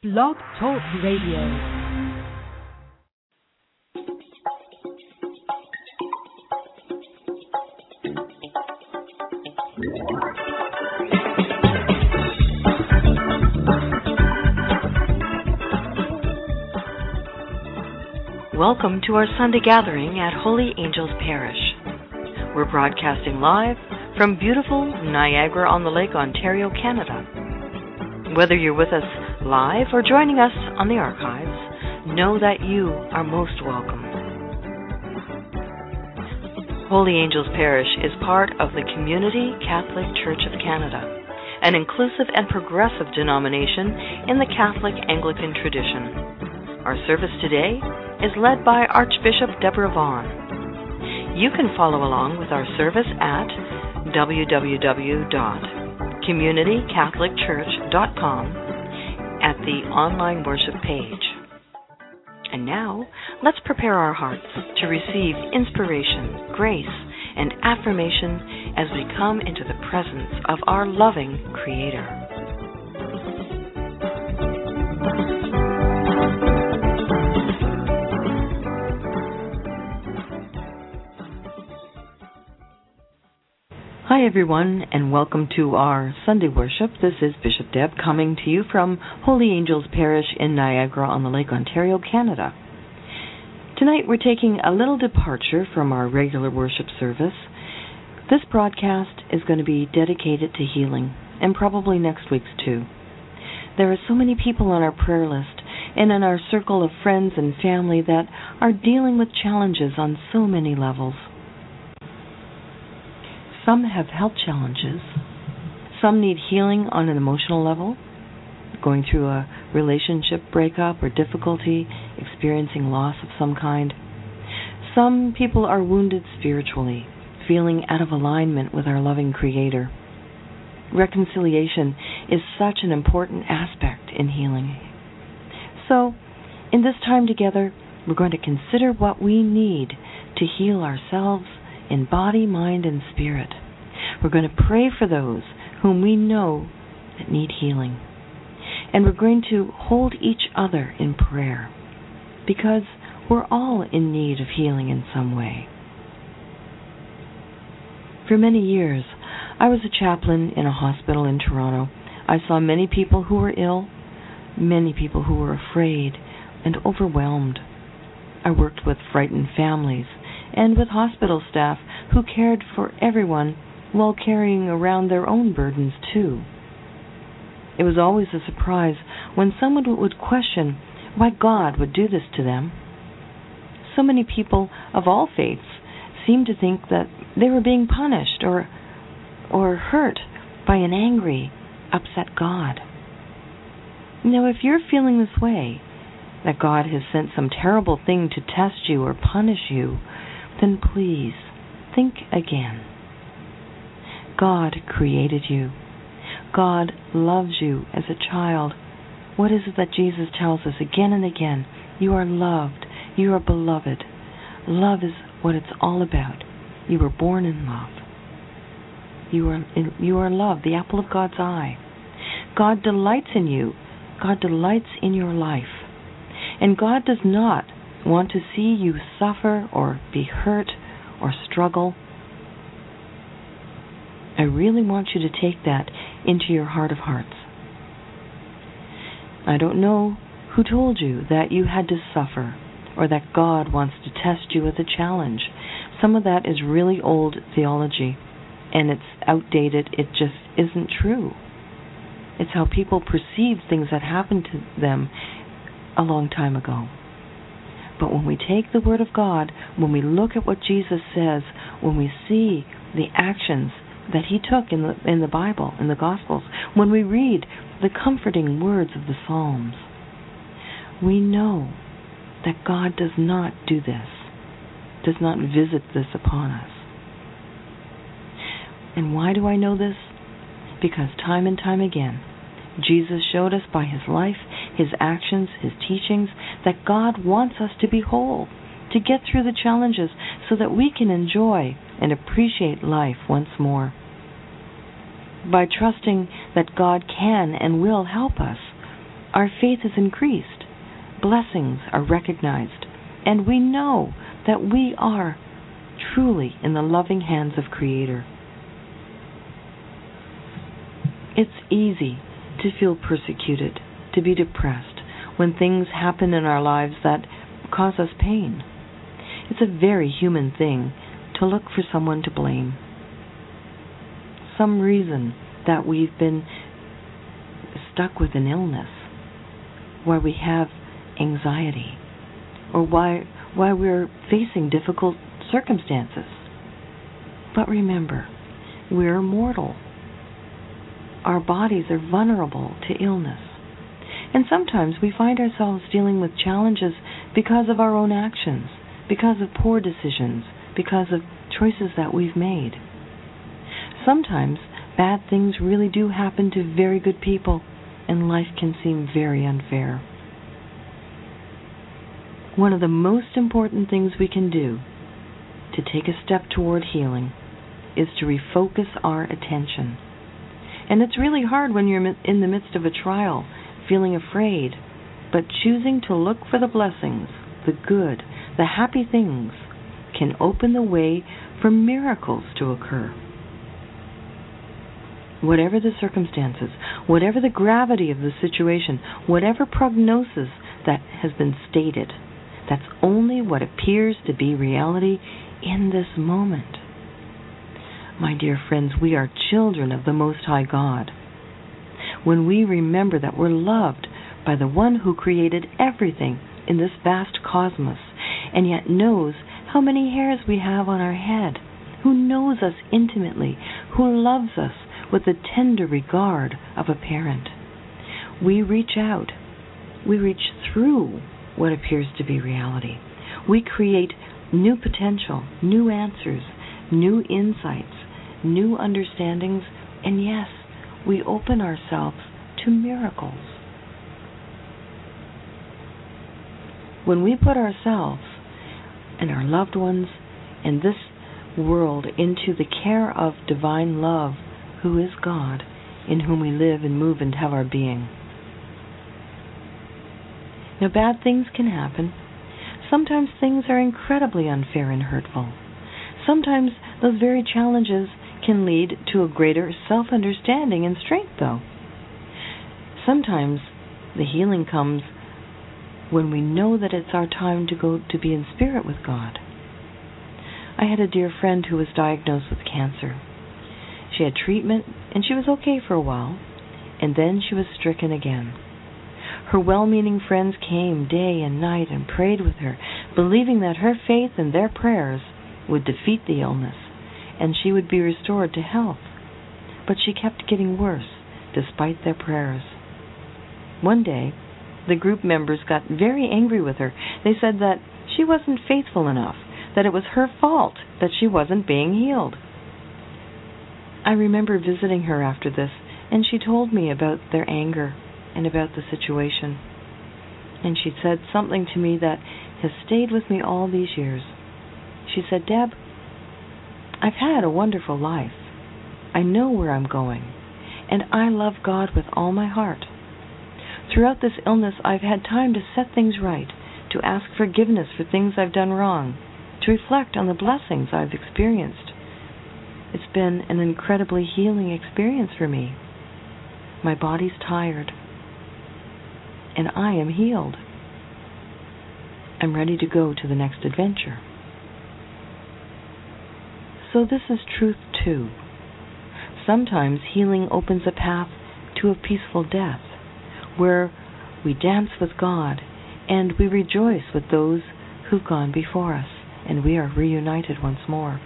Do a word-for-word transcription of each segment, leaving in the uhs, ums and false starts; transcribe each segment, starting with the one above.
Blog Talk Radio. Welcome to our Sunday gathering at Holy Angels Parish. We're broadcasting live from beautiful Niagara-on-the-Lake, Ontario, Canada. Whether you're with us live or joining us on the archives, know that you are most welcome. Holy Angels Parish is part of the Community Catholic Church of Canada, an inclusive and progressive denomination in the Catholic Anglican tradition. Our service today is led by Archbishop Deborah Vaughan. You can follow along with our service at w w w dot community catholic church dot com at the online worship page. And now, let's prepare our hearts to receive inspiration, grace, and affirmation as we come into the presence of our loving Creator. Hi everyone, and welcome to our Sunday worship. This is Bishop Deb coming to you from Holy Angels Parish in Niagara-on-the-Lake, Ontario, Canada. Tonight we're taking a little departure from our regular worship service. This broadcast is going to be dedicated to healing, and probably next week's too. There are so many people on our prayer list and in our circle of friends and family that are dealing with challenges on so many levels. Some have health challenges. Some need healing on an emotional level, going through a relationship breakup or difficulty, experiencing loss of some kind. Some people are wounded spiritually, feeling out of alignment with our loving Creator. Reconciliation is such an important aspect in healing. So, in this time together, we're going to consider what we need to heal ourselves in body, mind, and spirit. We're going to pray for those whom we know that need healing. And we're going to hold each other in prayer because we're all in need of healing in some way. For many years, I was a chaplain in a hospital in Toronto. I saw many people who were ill, many people who were afraid and overwhelmed. I worked with frightened families and with hospital staff who cared for everyone while carrying around their own burdens too. It was always a surprise when someone would question why God would do this to them. So many people of all faiths seemed to think that they were being punished or or hurt by an angry, upset God. Now, if you're feeling this way, that God has sent some terrible thing to test you or punish you, then please think again. God created you. God loves you as a child. What is it that Jesus tells us again and again? You are loved. You are beloved. Love is what it's all about. You were born in love. You are, you are loved, the apple of God's eye. God delights in you. God delights in your life. And God does not want to see you suffer or be hurt or struggle. I really want you to take that into your heart of hearts. I don't know who told you that you had to suffer or that God wants to test you with a challenge. Some of that is really old theology, and it's outdated. It just isn't true. It's how people perceive things that happened to them a long time ago. But when we take the Word of God, when we look at what Jesus says, when we see the actions that He took in the in the Bible, in the Gospels, when we read the comforting words of the Psalms, we know that God does not do this, does not visit this upon us. And why do I know this? Because time and time again, Jesus showed us by His life, His actions, His teachings, that God wants us to be whole, to get through the challenges so that we can enjoy and appreciate life once more. By trusting that God can and will help us, our faith is increased, blessings are recognized, and we know that we are truly in the loving hands of Creator. It's easy to feel persecuted, to be depressed when things happen in our lives that cause us pain. It's a very human thing to look for someone to blame. Some reason that we've been stuck with an illness, why we have anxiety, or why why we're facing difficult circumstances. But remember, we're mortal. Our bodies are vulnerable to illness. And sometimes we find ourselves dealing with challenges because of our own actions, because of poor decisions, because of choices that we've made. Sometimes bad things really do happen to very good people, and life can seem very unfair. One of the most important things we can do to take a step toward healing is to refocus our attention. And it's really hard when you're in the midst of a trial, feeling afraid, but choosing to look for the blessings, the good, the happy things can open the way for miracles to occur. Whatever the circumstances, whatever the gravity of the situation, whatever prognosis that has been stated, that's only what appears to be reality in this moment. My dear friends, we are children of the Most High God. When we remember that we're loved by the one who created everything in this vast cosmos, and yet knows how many hairs we have on our head, who knows us intimately, who loves us with the tender regard of a parent, we reach out. We reach through what appears to be reality. We create new potential, new answers, new insights, new understandings, and yes, we open ourselves to miracles. When we put ourselves and our loved ones and this world into the care of divine love, who is God, in whom we live and move and have our being. Now, bad things can happen. Sometimes things are incredibly unfair and hurtful. Sometimes those very challenges can lead to a greater self-understanding and strength, though. Sometimes the healing comes when we know that it's our time to go to be in spirit with God. I had a dear friend who was diagnosed with cancer. She had treatment, and she was okay for a while, and then she was stricken again. Her well-meaning friends came day and night and prayed with her, believing that her faith and their prayers would defeat the illness, and she would be restored to health. But she kept getting worse, despite their prayers. One day, the group members got very angry with her. They said that she wasn't faithful enough, that it was her fault that she wasn't being healed. I remember visiting her after this, and she told me about their anger and about the situation. And she said something to me that has stayed with me all these years. She said, "Deb, I've had a wonderful life. I know where I'm going, and I love God with all my heart. Throughout this illness, I've had time to set things right, to ask forgiveness for things I've done wrong, to reflect on the blessings I've experienced. It's been an incredibly healing experience for me. My body's tired, and I am healed. I'm ready to go to the next adventure." So this is truth too. Sometimes healing opens a path to a peaceful death, where we dance with God and we rejoice with those who've gone before us, and we are reunited once more.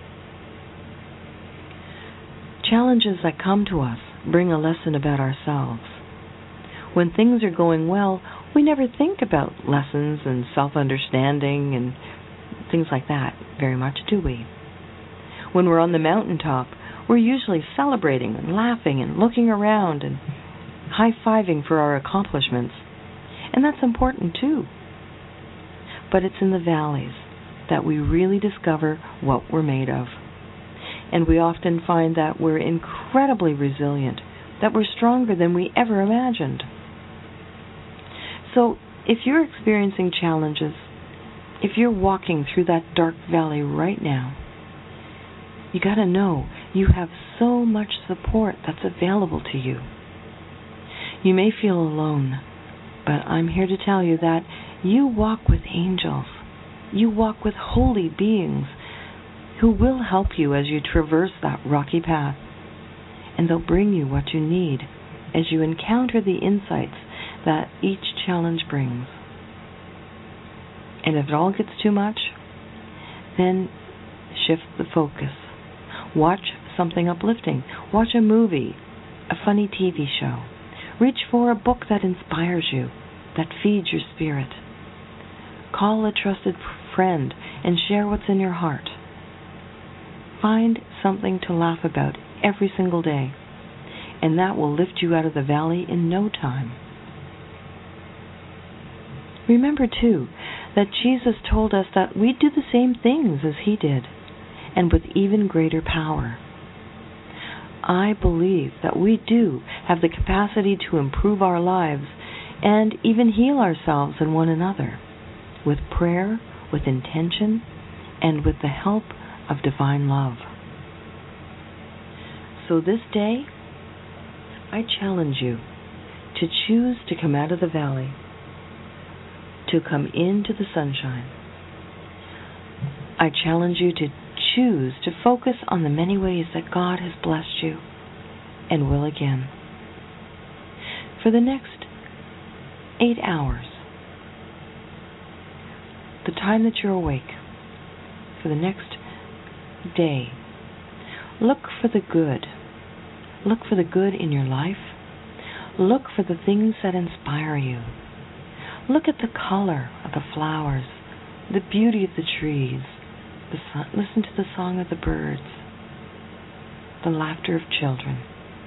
Challenges that come to us bring a lesson about ourselves. When things are going well, we never think about lessons and self-understanding and things like that very much, do we? When we're on the mountaintop, we're usually celebrating and laughing and looking around and high-fiving for our accomplishments. And that's important too. But it's in the valleys that we really discover what we're made of. And we often find that we're incredibly resilient, that we're stronger than we ever imagined. So if you're experiencing challenges, if you're walking through that dark valley right now, you got to know you have so much support that's available to you. You may feel alone, but I'm here to tell you that you walk with angels. You walk with holy beings who will help you as you traverse that rocky path, and they'll bring you what you need as you encounter the insights that each challenge brings. And if it all gets too much, then shift the focus. Watch something uplifting. Watch a movie, a funny T V show. Reach for a book that inspires you, that feeds your spirit. Call a trusted friend and share what's in your heart. Find something to laugh about every single day, and that will lift you out of the valley in no time. Remember, too, that Jesus told us that we'd do the same things as He did, and with even greater power. I believe that we do have the capacity to improve our lives and even heal ourselves and one another with prayer, with intention, and with the help of divine love. So this day, I challenge you to choose to come out of the valley, to come into the sunshine. I challenge you to choose to focus on the many ways that God has blessed you and will again. For the next eight hours, the time that you're awake, for the next day, look for the good. Look for the good in your life. Look for the things that inspire you. Look at the color of the flowers, the beauty of the trees. The sun, listen to the song of the birds, the laughter of children.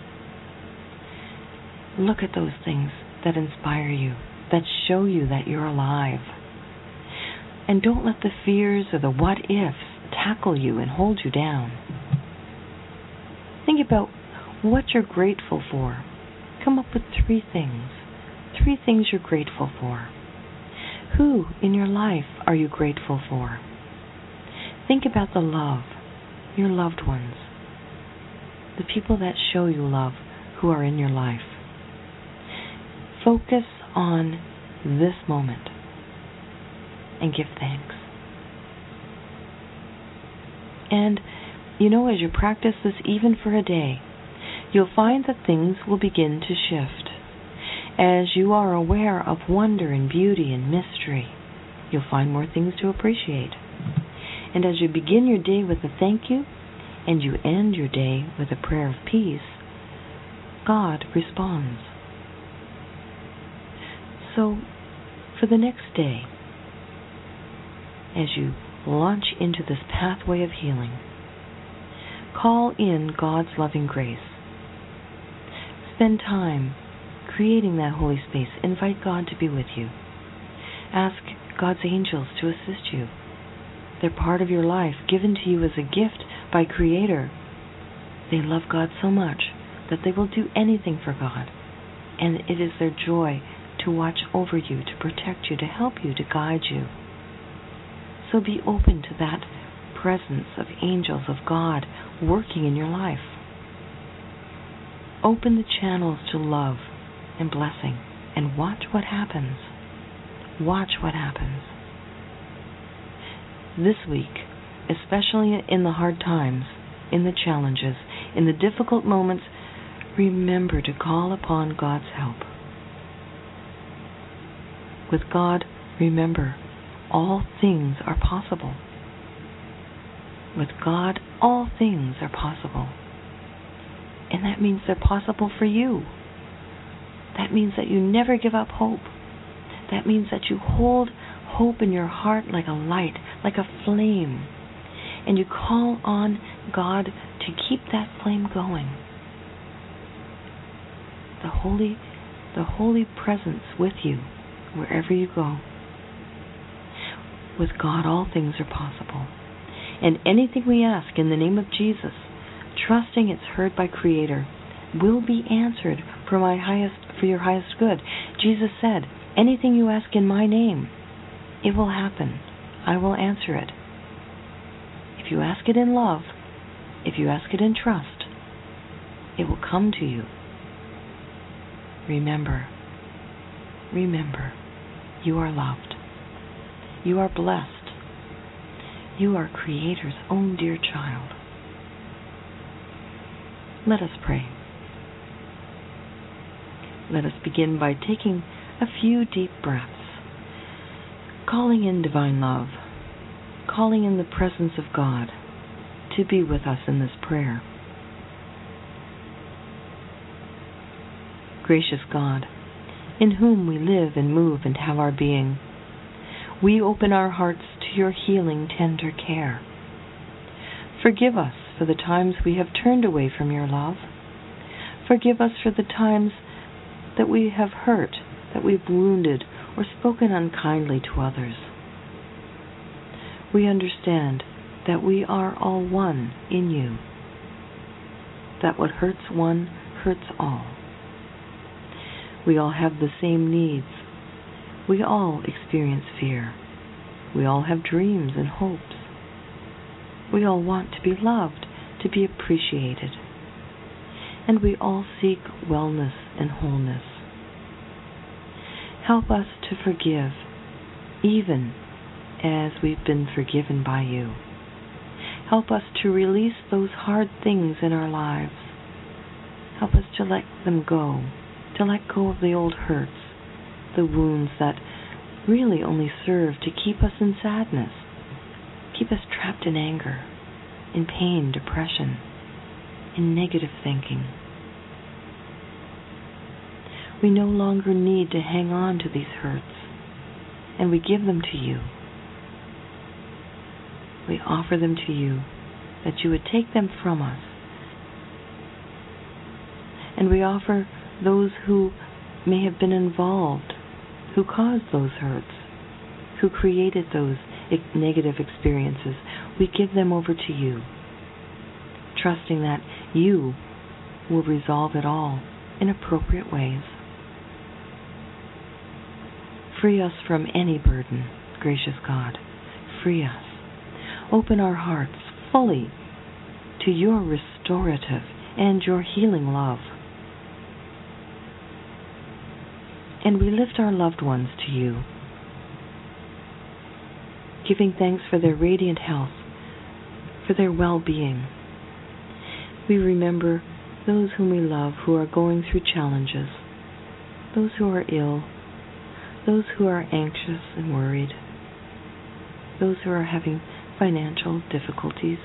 Look at those things that inspire you, that show you that you're alive. And don't let the fears or the what-ifs tackle you and hold you down. Think about what you're grateful for. Come up with three things. Three things you're grateful for. Who in your life are you grateful for? Think about the love, your loved ones, the people that show you love who are in your life. Focus on this moment and give thanks. And, you know, as you practice this even for a day, you'll find that things will begin to shift. As you are aware of wonder and beauty and mystery, you'll find more things to appreciate. And as you begin your day with a thank you, and you end your day with a prayer of peace, God responds. So, for the next day, as you launch into this pathway of healing, call in God's loving grace. Spend time creating that holy space. Invite God to be with you. Ask God's angels to assist you. They're part of your life, given to you as a gift by Creator. They love God so much that they will do anything for God. And it is their joy to watch over you, to protect you, to help you, to guide you. So be open to that presence of angels, of God, working in your life. Open the channels to love and blessing and watch what happens. Watch what happens. This week, especially in the hard times, in the challenges, in the difficult moments, remember to call upon God's help. With God, remember, all things are possible. With God, all things are possible. And that means they're possible for you. That means that you never give up hope. That means that you hold hope in your heart like a light, like a flame. And you call on God to keep that flame going. The holy, the holy presence with you wherever you go. With God, all things are possible. And anything we ask in the name of Jesus, trusting it's heard by Creator, will be answered for my highest, for your highest good. Jesus said, Anything you ask in my name, it will happen. I will answer it. If you ask it in love, if you ask it in trust, it will come to you. Remember, remember, you are loved. You are blessed. You are Creator's own dear child. Let us pray. Let us begin by taking a few deep breaths, calling in divine love, calling in the presence of God to be with us in this prayer. Gracious God, in whom we live and move and have our being, we open our hearts to your healing, tender care. Forgive us for the times we have turned away from your love. Forgive us for the times that we have hurt, that we've wounded, or spoken unkindly to others. We understand that we are all one in you, that what hurts one hurts all. We all have the same needs. We all experience fear. We all have dreams and hopes. We all want to be loved, to be appreciated. And we all seek wellness and wholeness. Help us to forgive, even as we've been forgiven by you. Help us to release those hard things in our lives. Help us to let them go, to let go of the old hurts, the wounds that really only serve to keep us in sadness, keep us trapped in anger, in pain, depression, in negative thinking. We no longer need to hang on to these hurts, and we give them to you. We offer them to you, that you would take them from us. And we offer those who may have been involved, who caused those hurts, who created those negative experiences, we give them over to you, trusting that you will resolve it all in appropriate ways. Free us from any burden, gracious God. Free us. Open our hearts fully to your restorative and your healing love. And we lift our loved ones to you, giving thanks for their radiant health, for their well-being. We remember those whom we love who are going through challenges, those who are ill, those who are anxious and worried, those who are having financial difficulties,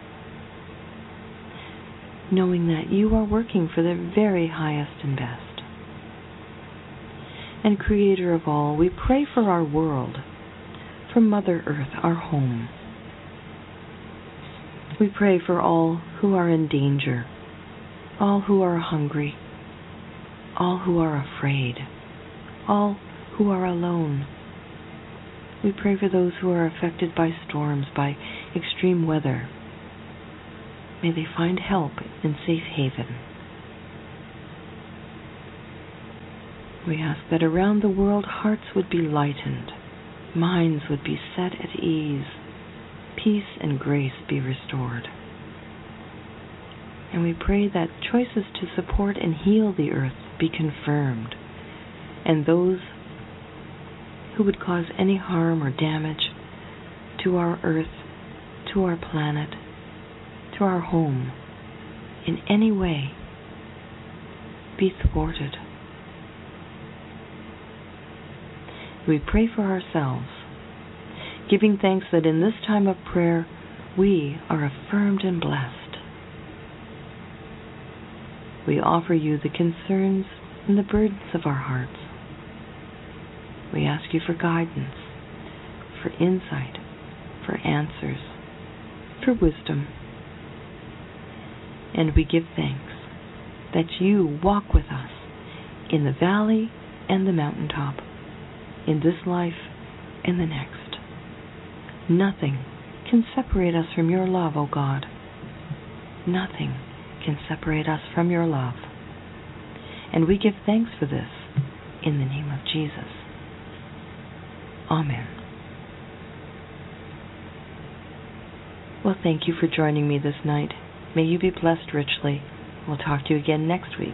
knowing that you are working for their very highest and best. And Creator of all, we pray for our world, for Mother Earth, our home. We pray for all who are in danger, all who are hungry, all who are afraid, all who are alone. We pray for those who are affected by storms, by extreme weather. May they find help in safe haven. We ask that around the world hearts would be lightened, minds would be set at ease, peace and grace be restored. And we pray that choices to support and heal the earth be confirmed, and those who would cause any harm or damage to our earth, to our planet, to our home, in any way, be thwarted. We pray for ourselves, giving thanks that in this time of prayer we are affirmed and blessed. We offer you the concerns and the burdens of our hearts. We ask you for guidance, for insight, for answers, for wisdom. And we give thanks that you walk with us in the valley and the mountaintop, in this life and the next. Nothing can separate us from your love, O God. Nothing can separate us from your love. And we give thanks for this in the name of Jesus. Amen. Well, thank you for joining me this night. May you be blessed richly. We'll talk to you again next week.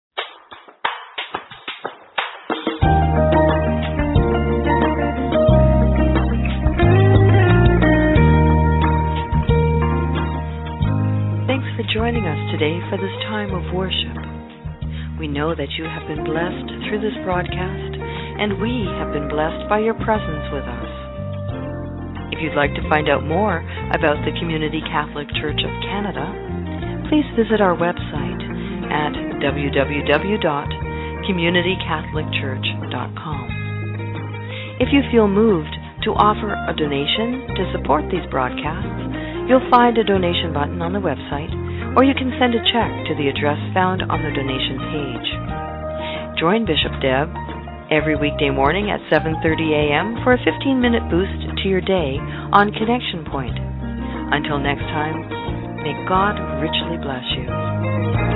Thanks for joining us today for this time of worship. We know that you have been blessed through this broadcast, and we have been blessed by your presence with us. If you'd like to find out more about the Community Catholic Church of Canada, please visit our website at w w w dot community catholic church dot com. If you feel moved to offer a donation to support these broadcasts, you'll find a donation button on the website, or you can send a check to the address found on the donation page. Join Bishop Deb every weekday morning at seven thirty a.m. for a fifteen-minute boost to your day on Connection Point. Until next time, may God richly bless you.